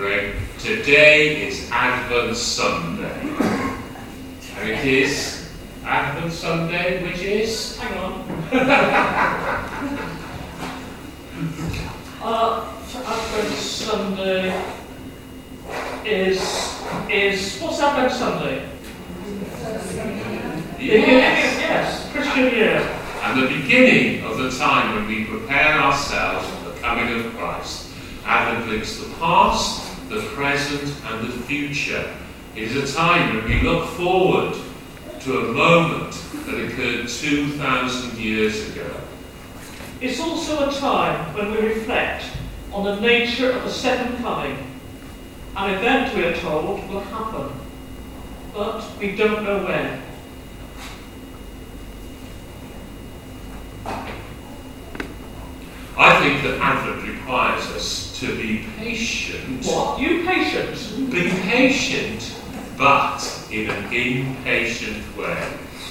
remembering, today is Advent Sunday. And it is Advent Sunday, which is... Hang on. Advent Sunday is... What's Advent Sunday? Yes, Christian year. And the beginning of the time when we prepare ourselves for the coming of Christ. Advent links the past, the present, and the future. It is a time when we look forward to a moment that occurred 2,000 years ago. It's also a time when we reflect on the nature of the second coming. An event, we are told, will happen, but we don't know when. I think that Advent requires us to be patient. What? You patient? Be patient, but in an impatient way.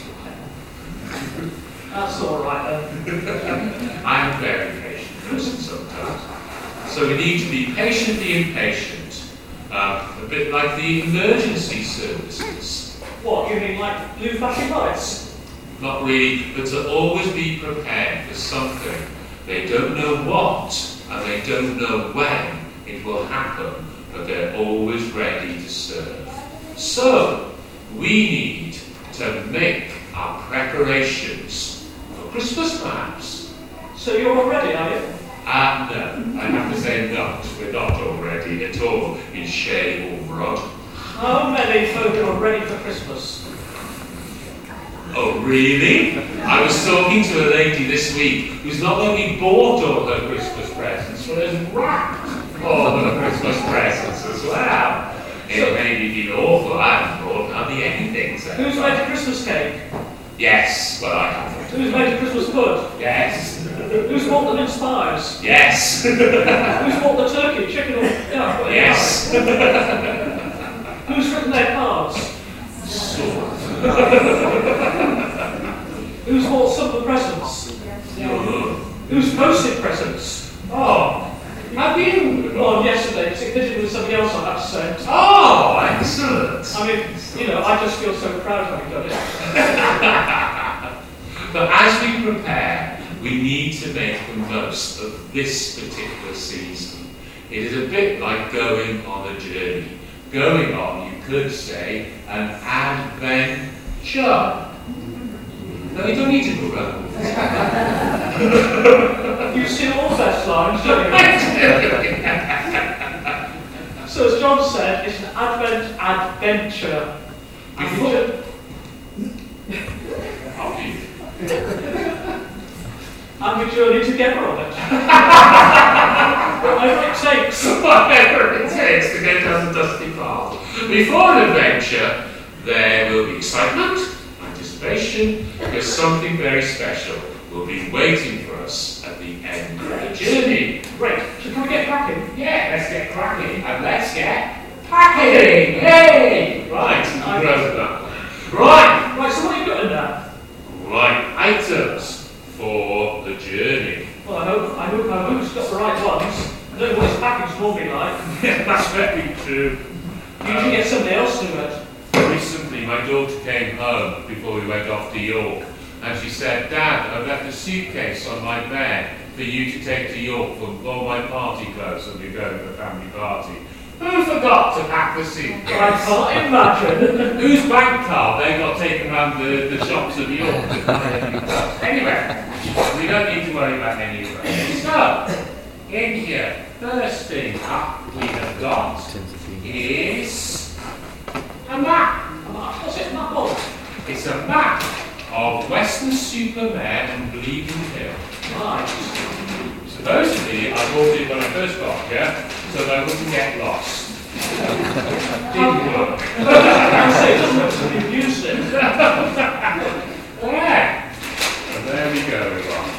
That's all right then. I am a very patient person sometimes. So we need to be patiently impatient. A bit like the emergency services. What, you mean like blue flashing lights? Not really, but to always be prepared for something. They don't know what, and they don't know when it will happen, but they're always ready to serve. So, we need to make our preparations for Christmas, perhaps. So you're all ready, are you? No, I have to say not. We're not all ready at all in Shay or Rod. How many folk are ready for Christmas? Oh, really? I was talking to a lady this week who's not only bought all her Christmas presents, but has wrapped all her Christmas presents as well. It made me feel awful. I haven't bought hardly anything. So Who's made a Christmas cake? Yes, well, I haven't. Who's made a Christmas pud? Yes. Who's bought the mince pies? Yes. Who's bought the turkey, chicken or... Yeah, Yes. Who's written their cards? Sort. Who's bought some of the presents? Who's posted presents? Oh, have you? Well, yesterday, particularly with somebody else I have to say. Oh, excellent. I mean, you know, I just feel so proud having done it. But as we prepare, we need to make the most of this particular season. It is a bit like going on a journey. Going on, you could say, an adventure. No, you don't need to go around. You've seen all best lines, don't you? So as John said, it's an Advent adventure. And we journey together on it. Whatever it takes. Whatever it takes to get down the dusty path. Before an adventure, there will be excitement, anticipation, because something very special will be waiting for us at the end of the journey. Great. So can we get cracking? Yeah, let's get cracking, and let's get packing! Hey! Right, I'm that. Right, so what have you got in there? Right, items for the journey. Well, I hope it's got the right ones. I don't know what his packaging normally like. Yeah, that's very true. You usually get somebody else to do it. Recently, my daughter came home before we went off to York, and she said, "Dad, I've left a suitcase on my bed for you to take to York for all my party clothes when we go to the family party." Who forgot to pack the suitcase? I can't imagine. Whose bank card they got taken around the shops of York to buy a few clothes? Anyway, we don't need to worry about any of that. So, in here, first thing up we have got is a map. What's it? Map of? It's a map of Weston-super-Mare and Bleeding Hill. Right. Supposedly, I bought it when I first got here, so that I wouldn't get lost. Didn't work. I say it doesn't look so you've used it. There. And there we go.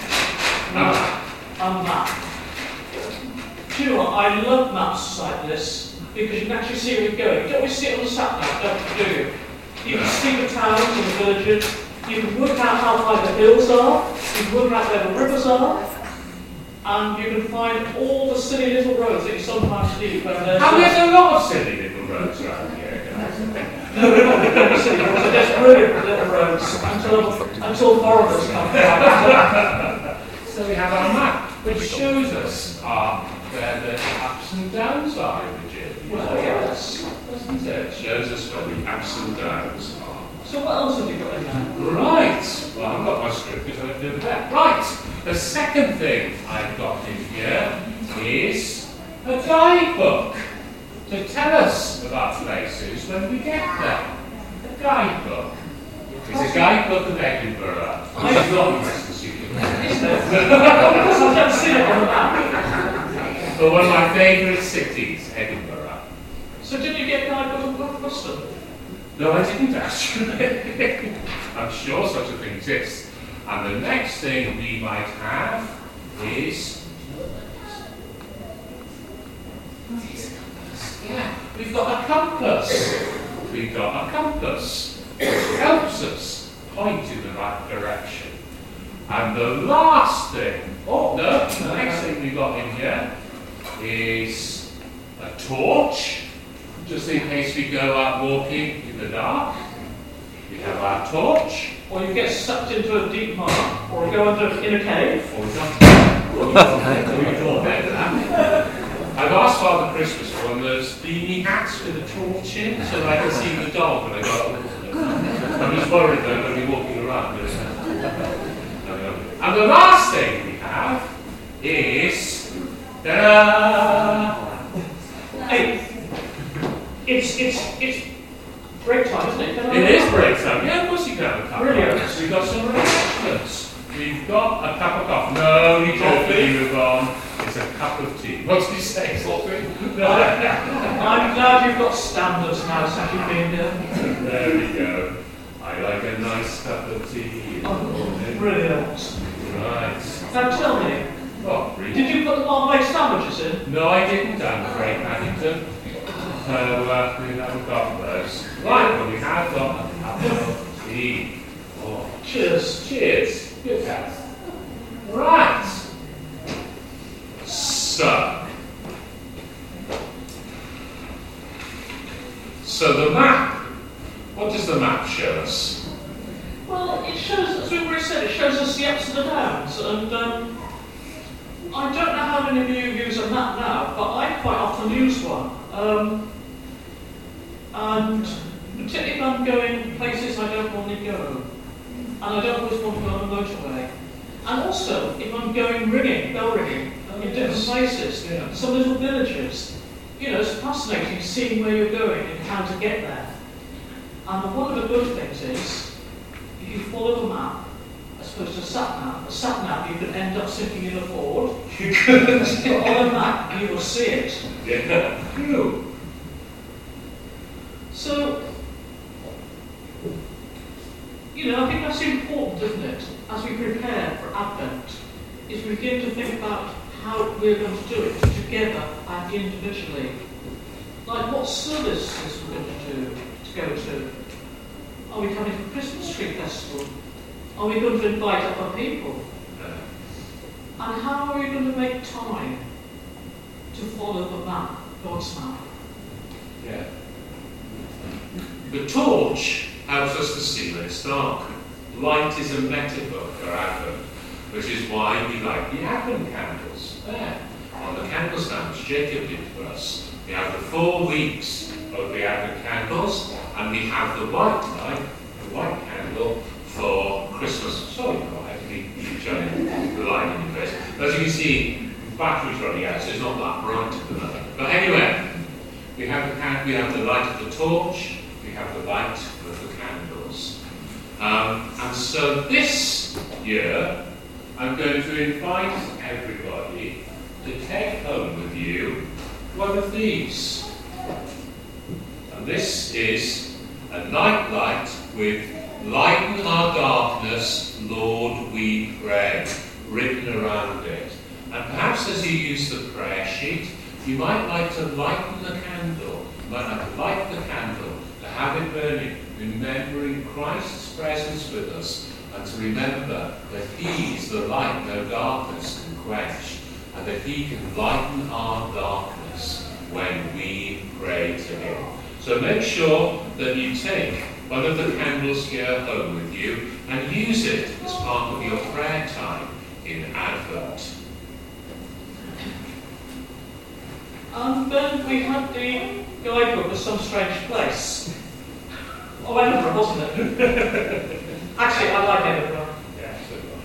A map. Do you know what? I love maps like this because you can actually see where you're going. You don't always see it on the sat nav, don't you? Do you? You can see the towns and the villages. You can work out how high the hills are. You can work out where the rivers are. and you can find all the silly little roads that you sometimes need when there's... And there's a lot of silly little roads around here, guys. No, we're not very silly roads, they're just brilliant little roads until foreigners come down. So we have our map, which shows us where the ups and downs are in the journey. Well, yes. Doesn't it? It shows us where the ups and downs are. So what else have you got in there? Right. Well, I've got my script because I did that. Right. The second thing I've got in here is a guidebook to tell us about places when we get there. A guidebook. It's a guidebook of Edinburgh. It's not the Western Studio. Isn't it? Because I've never seen it on the map. But one of my favourite cities, Edinburgh. So did you get a guidebook of Boston? No, I didn't actually. I'm sure such a thing exists. And the next thing we might have is... Yeah, we've got a compass. We've got a compass which helps us point in the right direction. And the last thing, the next thing we've got in here is a torch, just in case we go out walking in the dark. We have our torch. Or you get sucked into a deep mine, or you go in a cave. Or we don't better that. I've asked Father Christmas for one of those beanie hats with a torch in, so that I can see the dog when I go out walking. I'm just worried that I'm going to be walking around. And the last thing we have is... Ta-da! Hey, it's break time, isn't it? It is break time. Yeah, of course you can have a cup of Brilliant. coffee. We've got some refreshments. We've got a cup of coffee. No, you coffee, move on. It's a cup of tea. What did you say, Salty? No. I'm glad you've got standards now since you've been here. There we go. I like a nice cup of tea. Brilliant. Right. Now tell me, What, really? did you put the Marmite sandwiches in? No, I didn't, I'm afraid, Paddington. So, we haven't got those. Right, well, we have got a cup of tea. Oh, Cheers. cheers. Good health. Right. So the map. What does the map show us? Well, it shows, as we already said, it shows us the ups and the downs. And I don't know how many of you use a map now, but I quite often use one. And particularly if I'm going places I don't normally go. And I don't always want to go on the motorway. And also, if I'm going bell ringing, in different places, Yeah. some little villages, it's fascinating seeing where you're going and how to get there. And one of the good things is, if you follow the map, as opposed to a sat nav you could end up sitting in a Ford. You could. But on a map, you will see it. Yeah. Phew. So, I think that's important, isn't it? As we prepare for Advent, is we begin to think about how we're going to do it together and individually. Like what services we're going to go to. Are we coming to the Christmas tree festival? Are we going to invite other people? And how are we going to make time to follow the map, God's map? Yeah. The torch helps us to see when it's dark. Light is a metaphor for Advent, which is why we like the Advent candles there on the candle stands Jacob did for us. We have the 4 weeks of the Advent candles, and we have the white light, the white candle for Christmas. Sorry, I have to keep showing the light in your face. As you can see, the battery's running out, so it's not that bright at the moment. But anyway, we have the light of the torch, we have the light of the candles. And so this year, I'm going to invite everybody to take home with you one of these. And this is a night light with "Lighten our darkness, Lord, we pray," written around it. And perhaps as you use the prayer sheet, you might like to lighten the candle. You might like to light the candle, to have it burning, remembering Christ's presence with us, and to remember that He is the light no darkness can quench. and that he can lighten our darkness when we pray to him. So make sure that you take one of the candles here home with you and use it as part of your prayer time in Advent. And then we had the guidebook of Some Strange Place. Oh, Edinburgh, wasn't it? Actually, I like Edinburgh. Yeah, so do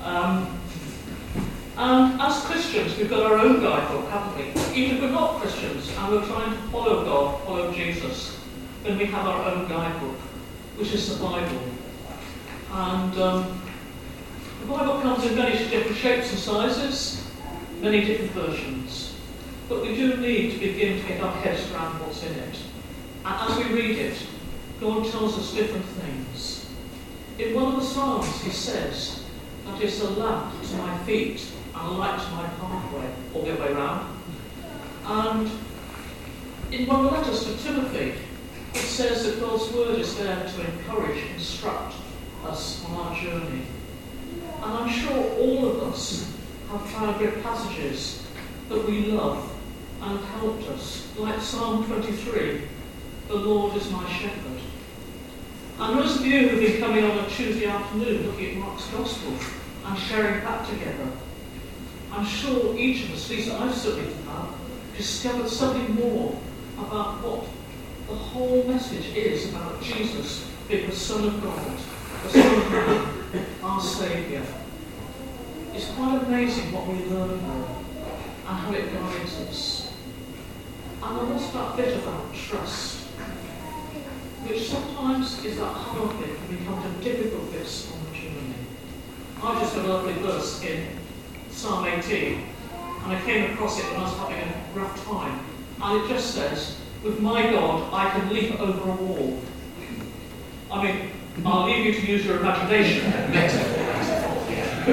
And as Christians, we've got our own guidebook, haven't we? Even if we're not Christians and we're trying to follow God, follow Jesus, then we have our own guidebook, which is the Bible. And the Bible comes in many different shapes and sizes, many different versions. But we do need to begin to get our heads around what's in it. And as we read it, God tells us different things. In one of the Psalms, he says that it's a lamp to my feet and a light to my pathway, all the way around. And in one of the letters to Timothy, it says that God's word is there to encourage, instruct us on our journey. And I'm sure all of us have found great passages that we love and have helped us, like Psalm 23, the Lord is my shepherd. And those of you who have been coming on a Tuesday afternoon looking at Mark's Gospel and sharing that together, I'm sure each of us, at least I've certainly have, discovered something more about what the whole message is about Jesus being the Son of God, the Son of Man, our Saviour. It's quite amazing what we learn there and how it guides us. And then what's that bit about trust, which sometimes is that hard bit when we come to difficult bits on the journey. I just had a lovely verse in Psalm 18, and I came across it when I was having a rough time, and it just says, with my God, I can leap over a wall. I mean, I'll leave you to use your imagination. Metaphor, yeah.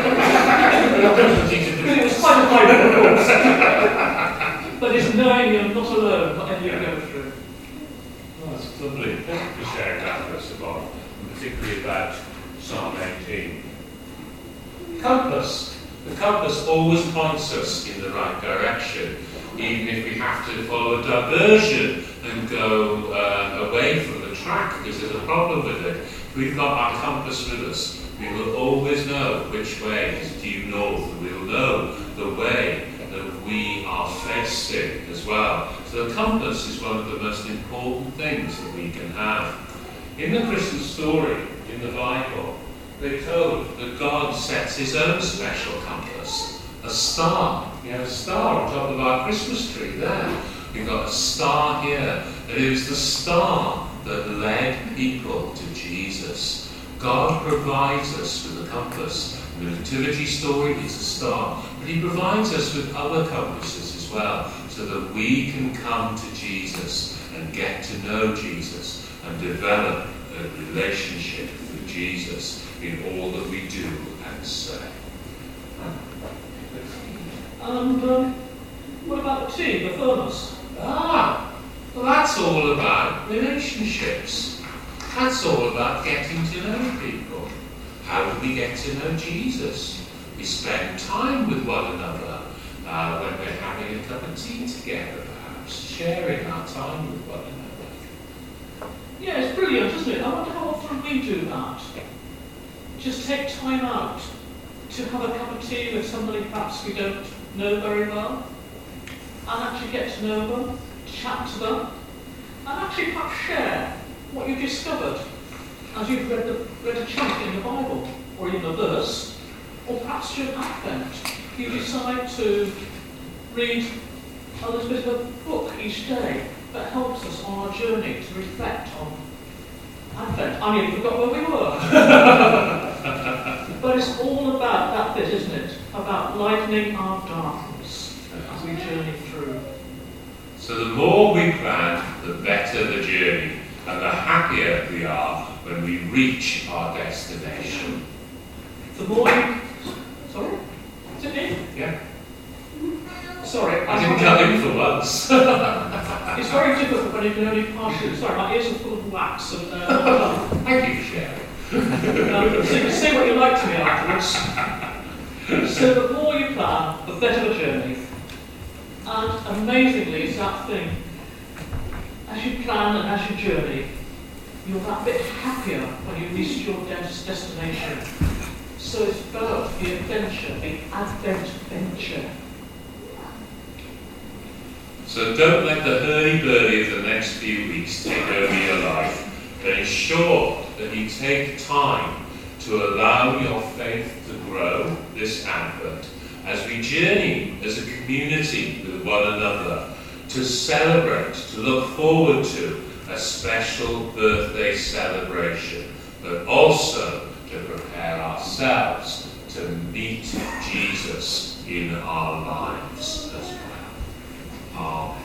It was quite a high course. But it's knowing you're not alone, whatever you go through. Oh, that's lovely. Thank you for sharing that with us, Bob, particularly about Psalm 18. Compass. The compass always points us in the right direction, even if we have to follow a diversion and go away from the track because there's a problem with it. If we've got our compass with us, we will always know which way is due north. We'll know the way that we are facing as well. So the compass is one of the most important things that we can have. In the Christmas story, in the Bible, we're told that God sets his own special compass, a star. We have a star on top of our Christmas tree there. We've got a star here. And it was the star that led people to Jesus. God provides us with a compass. The nativity story is a star, but he provides us with other compasses as well, so that we can come to Jesus and get to know Jesus and develop a relationship with Jesus in all that we do and say. And what about the tea, the thermos? Well, that's all about relationships. That's all about getting to know people. How do we get to know Jesus? We spend time with one another when we're having a cup of tea together, perhaps, sharing our time with one another. Yeah, it's brilliant, isn't it? I wonder how often we do that. Just take time out to have a cup of tea with somebody perhaps we don't know very well, and actually get to know them, chat to them, and actually perhaps share what you've discovered as you've read a chunk in the Bible, or even a verse, or perhaps during Advent, you decide to read a little bit of a book each day that helps us on our journey to reflect on Advent. I nearly forgot where we were. But it's all about that bit, isn't it? About lightening our darkness as we journey through. So the more we plan, the better the journey, and the happier we are when we reach our destination. The more you... Sorry? Is it me? Yeah. Sorry. I didn't cut in for once. It's very difficult when you can only partially... Sorry, my ears are full of wax. And, Thank you for sharing. so you can say what you like to me afterwards. So the more you plan a bit of a journey. And amazingly, it's that thing. As you plan and as you journey, you're that bit happier when you reach your destination. So it's both the adventure, the Advent venture. So don't let the hurdy-burdy of the next few weeks take over your life, but ensure that you take time to allow your faith to grow this Advent as we journey as a community with one another to celebrate, to look forward to a special birthday celebration, but also to prepare ourselves to meet Jesus in our lives as well. Amen.